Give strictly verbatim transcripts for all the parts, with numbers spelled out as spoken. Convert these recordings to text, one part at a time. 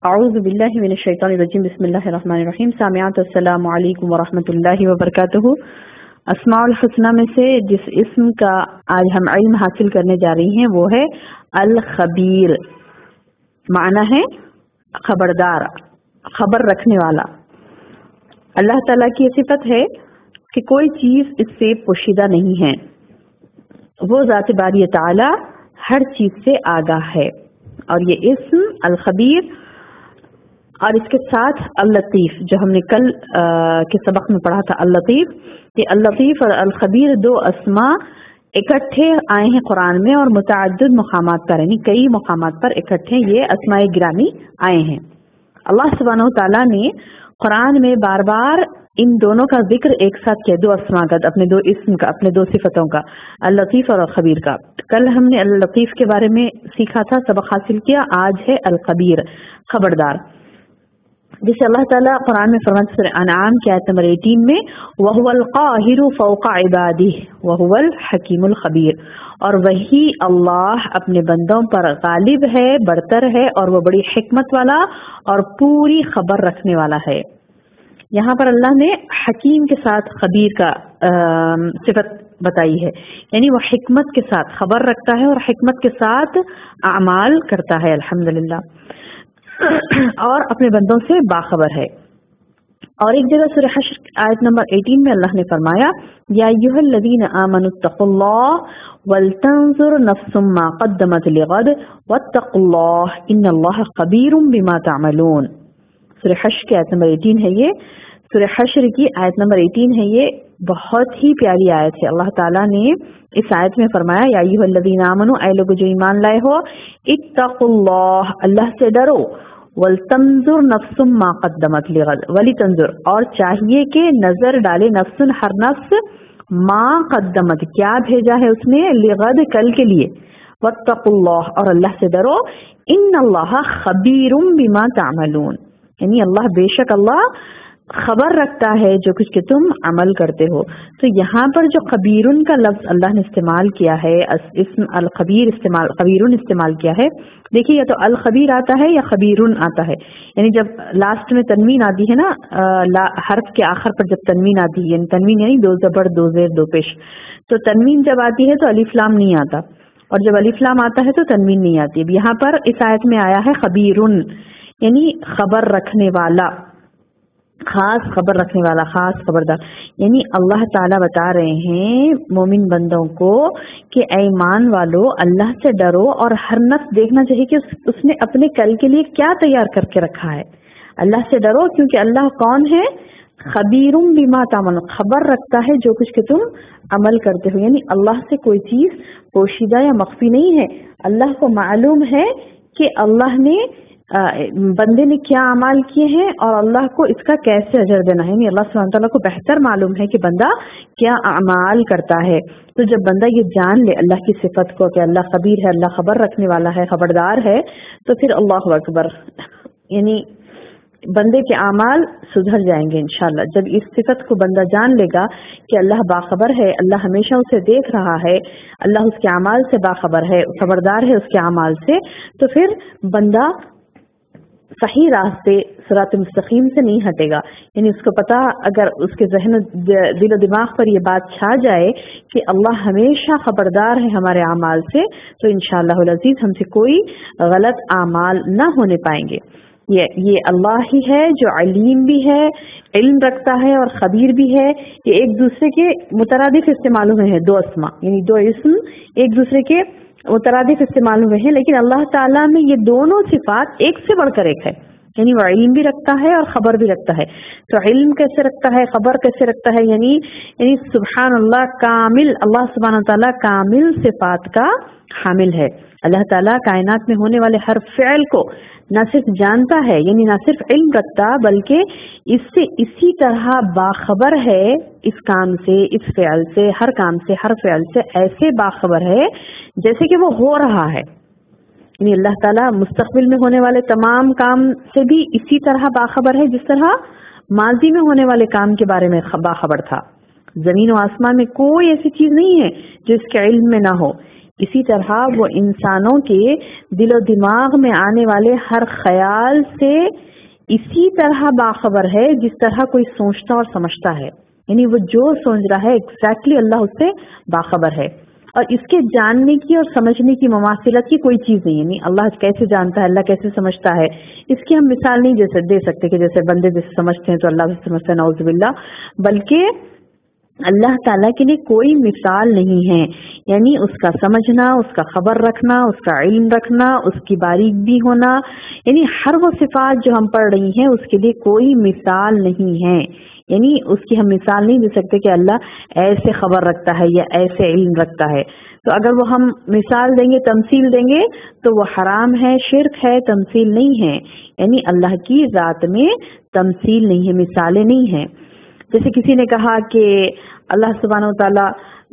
اعوذ باللہ من الشیطان الرجیم بسم اللہ الرحمن الرحیم. سامعات السلام علیکم ورحمۃ اللہ وبرکاتہ. اسماء الحسنہ میں سے جس اسم کا آج ہم علم حاصل کرنے جا رہی ہیں وہ ہے الخبیر. معنی ہے خبردار، خبر رکھنے والا. اللہ تعالیٰ کی صفت ہے کہ کوئی چیز اس سے پوشیدہ نہیں ہے. وہ ذات باری تعالی ہر چیز سے آگاہ ہے. اور یہ اسم الخبیر اور اس کے ساتھ اللطیف جو ہم نے کل کے سبق میں پڑھا تھا، اللطیف، یہ اللطیف اور الخبیر دو اسماء اکٹھے آئے ہیں قرآن میں اور متعدد مقامات پر، یعنی کئی مقامات پر اکٹھے یہ اسماء گرامی آئے ہیں. اللہ سبحانہ و تعالیٰ نے قرآن میں بار بار ان دونوں کا ذکر ایک ساتھ کیا، دو اسماء کا، اپنے دو اسم کا، اپنے دو صفتوں کا، اللطیف اور الخبیر کا. کل ہم نے اللطیف کے بارے میں سیکھا تھا، سبق حاصل کیا. آج ہے الخبیر، خبردار، جسے اللہ تعالیٰ قرآن میں فرماتے سورہ انعام کی آیت نمبر اٹھارہ میں وَهُوَ الْقَاهِرُ فَوْقَ عِبَادِهِ وَهُوَ الْحَكِيمُ الْخَبِيرُ، اور وہی اللہ اپنے بندوں پر غالب ہے، برتر ہے، اور وہ بڑی حکمت والا اور پوری خبر رکھنے والا ہے. یہاں پر اللہ نے حکیم کے ساتھ خبیر کا صفت بتائی ہے، یعنی وہ حکمت کے ساتھ خبر رکھتا ہے اور حکمت کے ساتھ اعمال کرتا ہے الحمدللہ، اور اپنے بندوں سے باخبر ہے. اور ایک جگہ سورہ حشر آیت نمبر اٹھارہ میں اللہ نے فرمایا یا ایھا الذین آمنوا اتقوا اللہ ولتنظر نفس ما قدمت لغد واتقوا اللہ ان اللہ خبیر بما تعملون. سورہ حشر کی آیت نمبر اٹھارہ ہے یہ، سورہ حشر کی آیت نمبر اٹھارہ ہے یہ. بہت ہی پیاری آیت ہے. اللہ تعالیٰ نے اس آیت میں فرمایا یا ایھا الذین آمنوا، اے لوگ جو ایمان لائے ہو، اتقوا اللہ، اللہ سے ڈرو، ولتنظر نفس ما قدمت لغد، ولتنظر، اور چاہیے کہ نظر ڈالے، نفس، ہر نفس، ما قدمت، کیا بھیجا ہے اس نے، لغد، کل کے لیے، واتقوا اللہ، اور اللہ سے ڈرو، ان اللہ خبیر بما تعملون، یعنی اللہ بے شک اللہ خبر رکھتا ہے جو کچھ کہ تم عمل کرتے ہو. تو یہاں پر جو خبیرن کا لفظ اللہ نے استعمال کیا ہے، اسم الخبیر استعمال خبیرن استعمال کیا ہے، دیکھیے یا تو الخبیر آتا ہے یا خبیرن آتا ہے. یعنی جب لاسٹ میں تنوین آتی ہے نا، حرف کے آخر پر جب تنوین آتی ہے، یعنی تنوین یعنی دو زبر دو زیر دو پیش، تو تنوین جب آتی ہے تو الف لام نہیں آتا، اور جب الف لام آتا ہے تو تنوین نہیں آتی. اب یہاں پر اس آیت میں آیا ہے خبیرن، یعنی خبر رکھنے والا، خاص خبر رکھنے والا، خاص خبردار. یعنی اللہ تعالیٰ بتا رہے ہیں مومن بندوں کو کہ اے ایمان والو، اللہ سے ڈرو، اور ہر نفس دیکھنا چاہیے کہ اس نے اپنے کل کے لیے کیا تیار کر کے رکھا ہے. اللہ سے ڈرو کیونکہ اللہ کون ہے، خبیر بما تعملون، خبر رکھتا ہے جو کچھ کہ تم عمل کرتے ہو. یعنی اللہ سے کوئی چیز پوشیدہ یا مخفی نہیں ہے. اللہ کو معلوم ہے کہ اللہ نے بندے نے کیا اعمال کیے ہیں اور اللہ کو اس کا کیسے اجر دینا ہے. یعنی اللہ سبحانہ تعالیٰ کو بہتر معلوم ہے کہ بندہ کیا اعمال کرتا ہے. تو جب بندہ یہ جان لے اللہ کی صفت کو کہ اللہ خبیر ہے، اللہ خبر رکھنے والا ہے، خبردار ہے، تو پھر اللہ اکبر، یعنی بندے کے اعمال سدھر جائیں گے انشاءاللہ. جب اس صفت کو بندہ جان لے گا کہ اللہ باخبر ہے، اللہ ہمیشہ اسے دیکھ رہا ہے، اللہ اس کے اعمال سے باخبر ہے، خبردار ہے اس کے اعمال سے، تو پھر بندہ صحیح راستے صراط مستقیم سے نہیں ہٹے گا. یعنی اس کو پتا، اگر اس کے ذہن دل و دماغ پر یہ بات چھا جائے کہ اللہ ہمیشہ خبردار ہے ہمارے اعمال سے، تو انشاءاللہ العزیز ہم سے کوئی غلط اعمال نہ ہونے پائیں گے. یہ یہ اللہ ہی ہے جو علیم بھی ہے، علم رکھتا ہے، اور خبیر بھی ہے. یہ ایک دوسرے کے مترادف استعمال ہوئے ہیں، دو اسما، یعنی دو اسم ایک دوسرے کے مترادف استعمال ہوئے ہیں، لیکن اللہ تعالیٰ میں یہ دونوں صفات ایک سے بڑھ کر ایک ہے. یعنی وہ علم بھی رکھتا ہے اور خبر بھی رکھتا ہے. تو علم کیسے رکھتا ہے، خبر کیسے رکھتا ہے، یعنی یعنی سبحان اللہ، کامل، اللہ سبحانہ تعالیٰ کامل صفات کا حامل ہے. اللہ تعالیٰ کائنات میں ہونے والے ہر فعل کو نہ صرف جانتا ہے، یعنی نہ صرف علم رکھتا، بلکہ اس سے اسی طرح باخبر ہے، اس کام سے، اس فعل سے، ہر کام سے، ہر فعل سے ایسے باخبر ہے جیسے کہ وہ ہو رہا ہے. یعنی اللہ تعالیٰ مستقبل میں ہونے والے تمام کام سے بھی اسی طرح باخبر ہے جس طرح ماضی میں ہونے والے کام کے بارے میں باخبر تھا. زمین و آسمان میں کوئی ایسی چیز نہیں ہے جو اس کے علم میں نہ ہو. اسی طرح وہ انسانوں کے دل و دماغ میں آنے والے ہر خیال سے اسی طرح باخبر ہے جس طرح کوئی سوچتا اور سمجھتا ہے. یعنی وہ جو سوچ رہا ہے ایگزیکٹلی اللہ اس سے باخبر ہے، اور اس کے جاننے کی اور سمجھنے کی مماثلت کی کوئی چیز نہیں. یعنی اللہ کیسے جانتا ہے، اللہ کیسے سمجھتا ہے، اس کی ہم مثال نہیں جیسے دے سکتے کہ جیسے بندے جیسے سمجھتے ہیں تو اللہ سے سمجھتے ہیں، نعوذ باللہ. بلکہ اللہ تعالیٰ کے لیے کوئی مثال نہیں ہے. یعنی اس کا سمجھنا، اس کا خبر رکھنا، اس کا علم رکھنا، اس کی باریک بھی ہونا، یعنی ہر وہ صفات جو ہم پڑھ رہی ہیں اس کے لیے کوئی مثال نہیں ہے. یعنی اس کی ہم مثال نہیں دے سکتے کہ اللہ ایسے خبر رکھتا ہے یا ایسے علم رکھتا ہے. تو اگر وہ ہم مثال دیں گے، تمثیل دیں گے تو وہ حرام ہے، شرک ہے، تمثیل نہیں ہے. یعنی اللہ کی ذات میں تمثیل نہیں ہے، مثالیں نہیں ہیں. جیسے کسی نے کہا کہ اللہ سبحانہ و تعالیٰ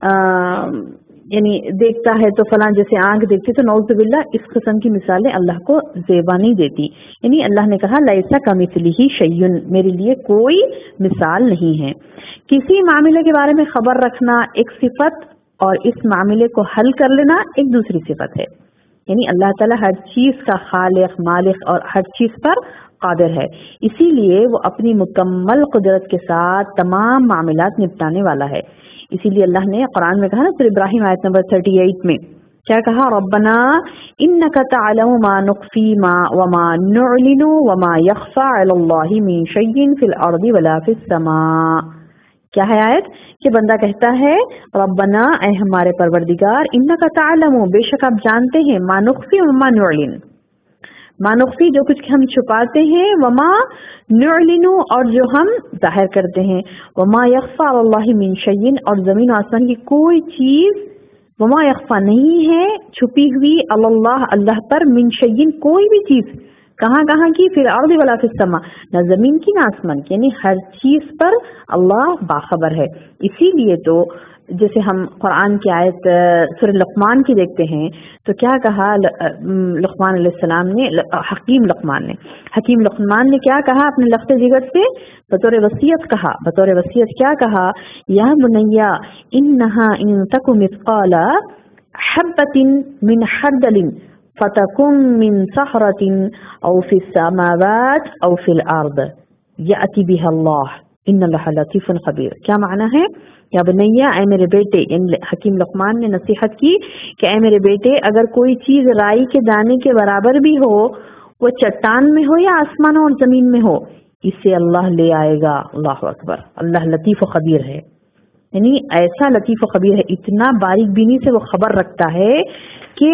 یعنی دیکھتا ہے تو فلاں جیسے آنکھ دیکھتی، تو نعوذ باللہ اس قسم کی مثالیں اللہ کو زیبا نہیں دیتی. یعنی اللہ نے کہا لیسا کمثلہ شیء، میرے لیے کوئی مثال نہیں ہے. کسی معاملے کے بارے میں خبر رکھنا ایک صفت اور اس معاملے کو حل کر لینا ایک دوسری صفت ہے. یعنی اللہ تعالیٰ ہر چیز کا خالق، مالک اور ہر چیز پر قادر ہے، اسی لیے وہ اپنی مکمل قدرت کے ساتھ تمام معاملات نپٹانے والا ہے. اسی لیے اللہ نے قرآن میں کہا نا سورہ ابراہیم آیت نمبر اڑتیس میں کیا کہا؟ ربنا انک تعلم ما نخفی ما وما نعلن وما یخفى علی اللہ من شیء فی الارض ولا فی السماء. کیا ہے آیت کہ بندہ کہتا ہے ربنا، اے ہمارے پروردگار، انک تعلم، بے شک آپ جانتے ہیں، ما نخفی وما نعلن، ما نخفی جو کچھ ہم چھپاتے ہیں، وما نعلن اور جو ہم ظاہر کرتے ہیں، وما یخفی علی اللہ من شیء اور زمین و آسمان کی کوئی چیز، وما یخفی نہیں ہے چھپی ہوئی، علی اللہ اللہ پر، من شیء کوئی بھی چیز، کہاں کہاں کی؟ فی الارض ولا فی السماء، نہ زمین کی نہ آسمان کی، یعنی ہر چیز پر اللہ باخبر ہے. اسی لیے تو جیسے ہم قرآن کی آیت سورہ لقمان کی دیکھتے ہیں تو کیا کہا لقمان علیہ السلام نے، حکیم لقمان نے حکیم لقمان نے کیا کہا اپنے لخت جگر سے بطور وصیت کہا بطور وصیت کیا کہا؟ یا بنیا انہا ان تک مثقال حبۃ من خردل فتکن من صخرۃ او فی السماوات او فی الارض یأتی بها اللہ ان اللہ لطیف خبیر. کیا معنی ہے؟ یا بنیا، اے میرے بیٹے، یعنی حکیم لقمان نے نصیحت کی کہ اے میرے بیٹے، اگر کوئی چیز رائی کے دانے کے برابر بھی ہو، وہ چٹان میں ہو یا آسمانوں اور زمین میں ہو، اسے اللہ لے آئے گا. اللہ اکبر. اللہ لطیف و خبیر ہے، یعنی ایسا لطیف و خبیر ہے، اتنا باریک بینی سے وہ خبر رکھتا ہے کہ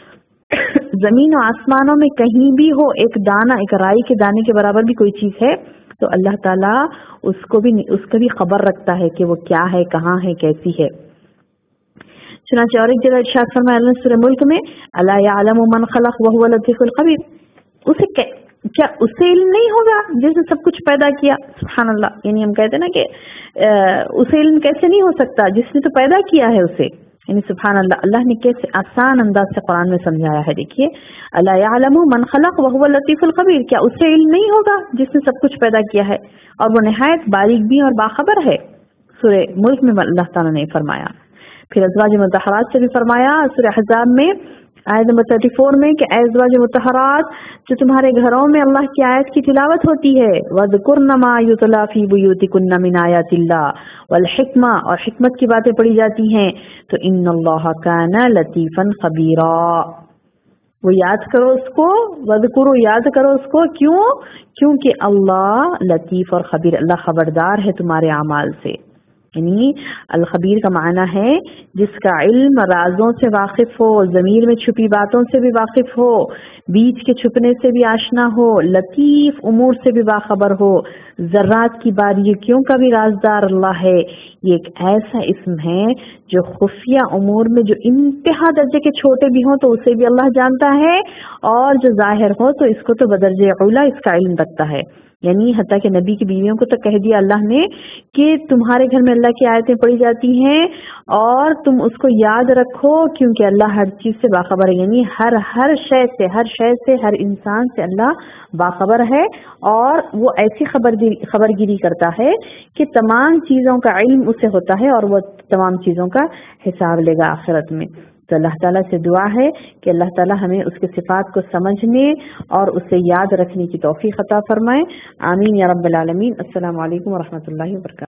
زمین و آسمانوں میں کہیں بھی ہو ایک دانہ، ایک رائی کے دانے کے برابر بھی کوئی چیز ہے تو اللہ تعالیٰ اس کو بھی اس کا بھی خبر رکھتا ہے کہ وہ کیا ہے، کہاں ہے، کیسی ہے. چنانچہ اور ایک جگہ ارشاد فرمایا اللہ سورہ ملک میں الا یعلم من خلق وهو اللطیف الخبیر، اسے کیا اس سے علم نہیں ہوگا جس نے سب کچھ پیدا کیا؟ سبحان اللہ. یعنی ہم کہتے ہیں نا کہ اسے علم کیسے نہیں ہو سکتا جس نے تو پیدا کیا ہے اسے. یعنی سبحان اللہ، اللہ نے کیسے آسان انداز سے قرآن میں سمجھایا ہے. دیکھیے الا یعلم من خلق وهو اللطیف الخبیر، کیا اس سے علم نہیں ہوگا جس نے سب کچھ پیدا کیا ہے اور وہ نہایت باریک بھی اور باخبر ہے. سورہ ملک میں اللہ تعالیٰ نے فرمایا. پھر ازواج مطہرات سے بھی فرمایا سورہ احزاب میں آیت نمبر چوتیس میں کہ اے ازواج مطہرات جو تمہارے گھروں میں اللہ کی آیت کی تلاوت ہوتی ہے، وَذْكُرْنَ مَا يُتْلَى فِي بُيُوتِكُنَّ مِنْ آيَاتِ اللَّهِ وَالْحِكْمَةِ اور حکمت کی باتیں پڑھی جاتی ہیں تو ان اللہ کان لطیفا خبیرا. وہ یاد کرو اس کو، وذکرو یاد کرو اس کو، کیوں؟ کیونکہ اللہ لطیف اور خبیر، اللہ خبردار ہے تمہارے اعمال سے. یعنی الخبیر کا معنی ہے جس کا علم رازوں سے واقف ہو، ضمیر میں چھپی باتوں سے بھی واقف ہو، بیچ کے چھپنے سے بھی آشنا ہو، لطیف امور سے بھی باخبر ہو، ذرات کی باریکیوں کا بھی رازدار اللہ ہے. یہ ایک ایسا اسم ہے جو خفیہ امور میں جو انتہا درجے کے چھوٹے بھی ہوں تو اسے بھی اللہ جانتا ہے، اور جو ظاہر ہو تو اس کو تو بدرجہ اولا اس کا علم رکھتا ہے. یعنی حتیٰ کہ نبی کی بیویوں کو تو کہہ دیا اللہ نے کہ تمہارے گھر میں اللہ کی آیتیں پڑھی جاتی ہیں اور تم اس کو یاد رکھو کیونکہ اللہ ہر چیز سے باخبر ہے. یعنی ہر ہر شے سے ہر شے سے ہر انسان سے اللہ باخبر ہے، اور وہ ایسی خبر خبر گیری کرتا ہے کہ تمام چیزوں کا علم اسے ہوتا ہے اور وہ تمام چیزوں کا حساب لے گا آخرت میں. تو اللہ تعالیٰ سے دعا ہے کہ اللہ تعالیٰ ہمیں اس کے صفات کو سمجھنے اور اسے یاد رکھنے کی توفیق عطا فرمائے. آمین یا رب العالمین. السلام علیکم ورحمۃ اللہ وبرکاتہ.